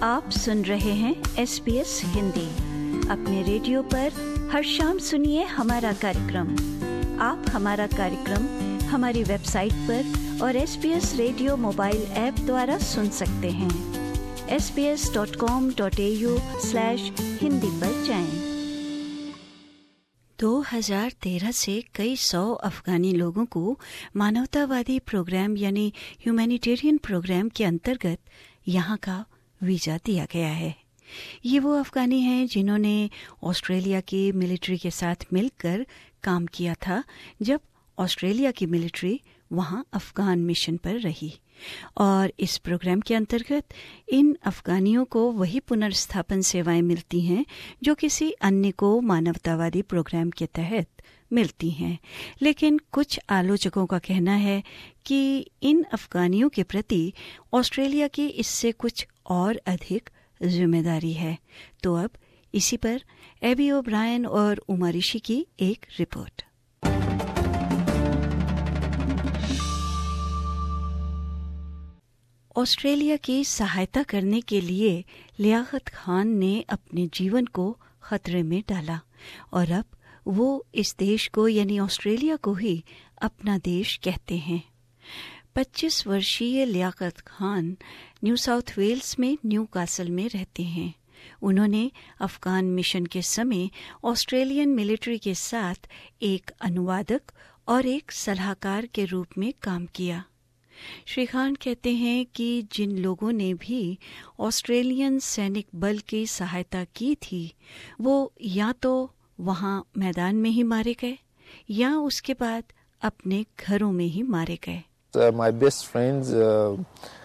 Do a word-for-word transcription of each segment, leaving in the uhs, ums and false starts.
आप सुन रहे हैं एस बी एस हिंदी। अपने रेडियो पर हर शाम सुनिए हमारा कार्यक्रम। आप हमारा कार्यक्रम हमारी वेबसाइट पर और S B S radio mobile app द्वारा सुन सकते हैं। S B S dot com dot A U slash Hindi पर जाएं। दो हज़ार तेरह से कई सौ अफगानी लोगों को मानवतावादी प्रोग्राम यानी ह्यूमैनिटेरियन प्रोग्राम के अंतर्गत यहाँ का वीज़ा दिया गया है। ये वो अफगानी हैं जिन्होंने ऑस्ट्रेलिया की मिलिट्री के साथ मिलकर काम किया था जब ऑस्ट्रेलिया की मिलिट्री वहाँ अफगान मिशन पर रही, और इस प्रोग्राम के अंतर्गत इन अफगानियों को वही पुनर्स्थापन सेवाएं मिलती हैं जो किसी अन्य को मानवतावादी प्रोग्राम के तहत मिलती हैं। लेकिन कुछ आलोचकों का कहना है कि इन अफगानियों के प्रति ऑस्ट्रेलिया की इससे कुछ और अधिक जिम्मेदारी है। तो अब इसी पर एबी ओब्रायन और उमा ऋषि की एक रिपोर्ट। ऑस्ट्रेलिया की सहायता करने के लिए लियाकत खान ने अपने जीवन को खतरे में डाला और अब वो इस देश को यानी ऑस्ट्रेलिया को ही अपना देश कहते हैं। पच्चीस वर्षीय Liaquat Khan New South Wales में न्यू कासल में रहते हैं। उन्होंने अफगान मिशन के समय ऑस्ट्रेलियन मिलिट्री के साथ एक अनुवादक और एक सलाहकार के रूप में काम किया। श्री खान कहते हैं कि जिन लोगों ने भी ऑस्ट्रेलियन सैनिक बल की सहायता की थी वो या तो वहां मैदान में ही मारे गए या उसके बाद अपने घरों में ही मारे गए। Uh, my best friends uh,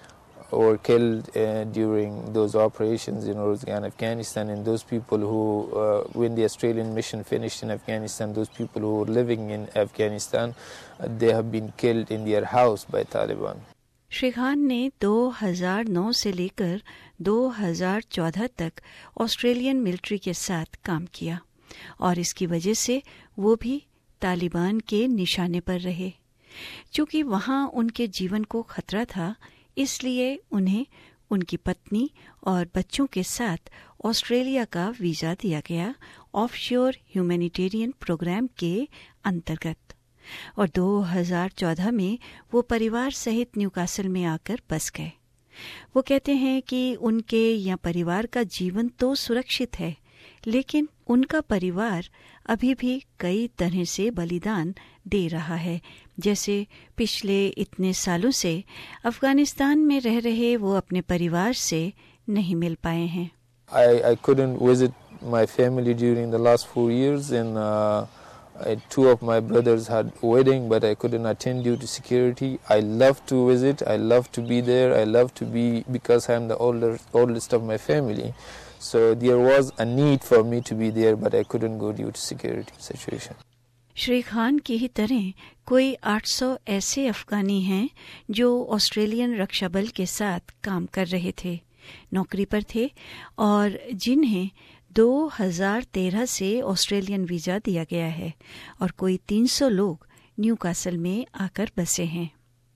were killed uh, during those operations in Uruzgan, Afghanistan, and those people who, uh, when the Australian mission finished in Afghanistan, those people who were living in Afghanistan, uh, they have been killed in their house by Taliban. Shri Khan ने दो हज़ार नौ से लेकर दो हज़ार चौदह तक Australian military के साथ काम किया और इसकी वजह से वो भी तालिबान के निशाने पर रहे। चूंकि वहां उनके जीवन को खतरा था, इसलिए उन्हें उनकी पत्नी और बच्चों के साथ ऑस्ट्रेलिया का वीज़ा दिया गया ऑफशोर ह्यूमैनिटेरियन प्रोग्राम के अंतर्गत, और दो हज़ार चौदह में वो परिवार सहित न्यूकासल में आकर बस गए। वो कहते हैं कि उनके या परिवार का जीवन तो सुरक्षित है, लेकिन उनका परिवार अभी भी कई तरह से बलिदान दे रहा है। जैसे पिछले इतने सालों से अफगानिस्तान में रह रहे वो अपने परिवार से नहीं मिल पाए हैं। I, I couldn't visit my family during the last four years, and uh, I, two of my brothers had wedding, but I couldn't attend due to security. I love to visit. I love to be there. I love to be because I'm the older, oldest of my family. So there was a need for me to be there, but I couldn't go due to security situation. Shri Khan की ही तरह कोई आठ सौ ऐसे अफगानी हैं जो Australian रक्षा बल के साथ काम कर रहे थे, नौकरी पर थे, और जिन्हें दो हज़ार तेरह से ऑस्ट्रेलियन वीज़ा दिया गया है, और कोई तीन सौ लोग न्यूकासल में आकर बसे हैं।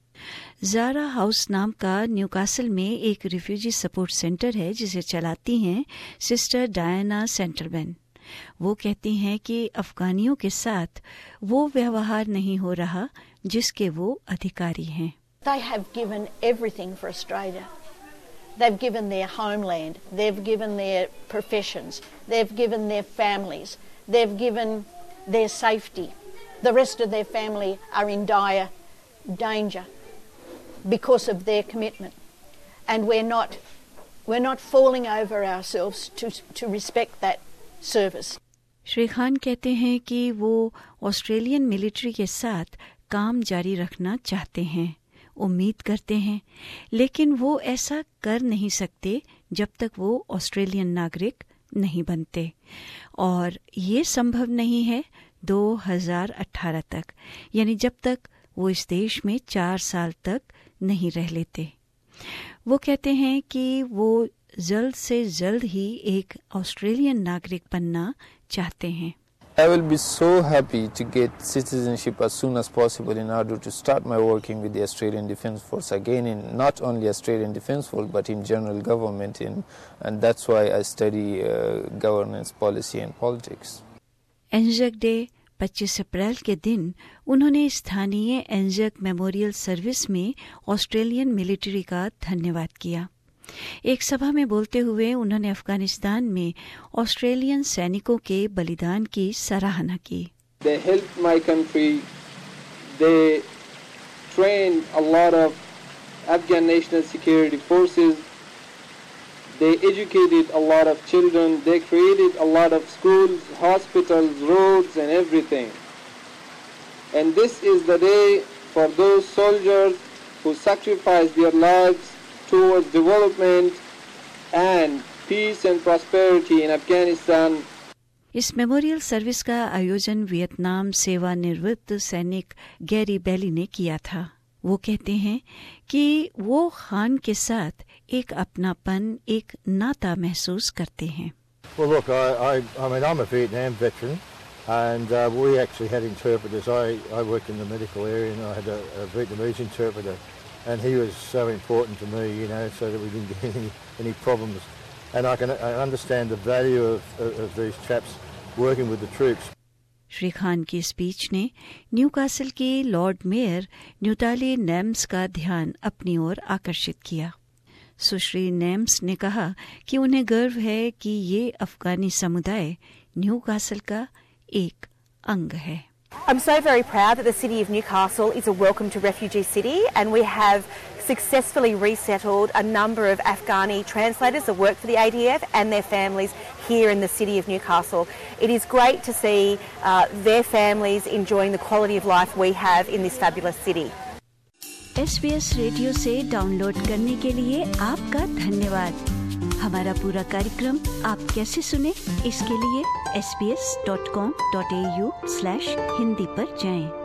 ज़ारा हाउस नाम का न्यूकासल में एक रिफ्यूजी सपोर्ट सेंटर है जिसे चलाती हैं सिस्टर डायना सेंटरमैन। वो कहती हैं कि अफगानियों के साथ वो व्यवहार नहीं हो रहा जिसके वो अधिकारी हैं। They have given everything for Australia. They've given their homeland, they've given their professions, they've given their families, they've given their safety. The rest of their family are in dire danger because of their commitment. And we're not we're not falling over ourselves to to respect that service. Shri Khan कहते हैं कि वो Australian military के साथ काम जारी रखना चाहते हैं, उम्मीद करते हैं, लेकिन वो ऐसा कर नहीं सकते जब तक वो ऑस्ट्रेलियन नागरिक नहीं बनते, और ये संभव नहीं है दो हज़ार अठारह तक, यानी जब तक वो इस देश में चार साल तक नहीं रह लेते। वो कहते हैं कि वो जल्द से जल्द ही एक ऑस्ट्रेलियन नागरिक बनना चाहते हैं। I will be so happy to get citizenship as soon as possible in order to start my working with the Australian Defence Force again, in not only Australian Defence Force but in general government, in, and that's why I study uh, governance, policy and politics. Anzac day पच्चीस अप्रैल के दिन उन्होंने स्थानीय Anzac memorial service में Australian military का धन्यवाद किया। एक सभा में बोलते हुए उन्होंने अफगानिस्तान में ऑस्ट्रेलियन सैनिकों के बलिदान की सराहना की। They helped my country. They trained a lot of Afghan national security forces. They educated a lot of children. They created a lot of schools, hospitals, roads, and everything. And this is the day for those soldiers who sacrificed their lives towards development and peace and prosperity in Afghanistan. इस memorial service का आयोजन Vietnam सेवानिवृत्त सैनिक Gary बेली ने किया था। वो कहते हैं कि वो खान के साथ एक अपनापन, एक नाता महसूस करते हैं। Well, look, I, I, I mean, I'm a Vietnam veteran, and uh, we actually had interpreters. I, I worked in the medical area, and I had a, a Vietnamese interpreter, and he was so important to me, you know, so that we didn't get any, any problems. And I can I understand the value of, of, of these chaps working with the troops. Shri Khan की speech ने Newcastle के Lord mayor न्यूटाली names का ध्यान अपनी ओर आकर्षित किया। सुश्री names ने कहा कि उन्हें गर्व है कि ये अफगानी समुदाय न्यूकासल का एक अंग है। I'm so very proud that the City of Newcastle is a welcome to refugee city, and we have successfully resettled a number of Afghani translators that work for the A D F and their families here in the City of Newcastle. It is great to see uh, their families enjoying the quality of life we have in this fabulous city. S B S radio से download करने के लिए आपका धन्यवाद। हमारा पूरा कार्यक्रम आप कैसे सुने, इसके लिए S B S dot com dot A U slash Hindi पर जाएं।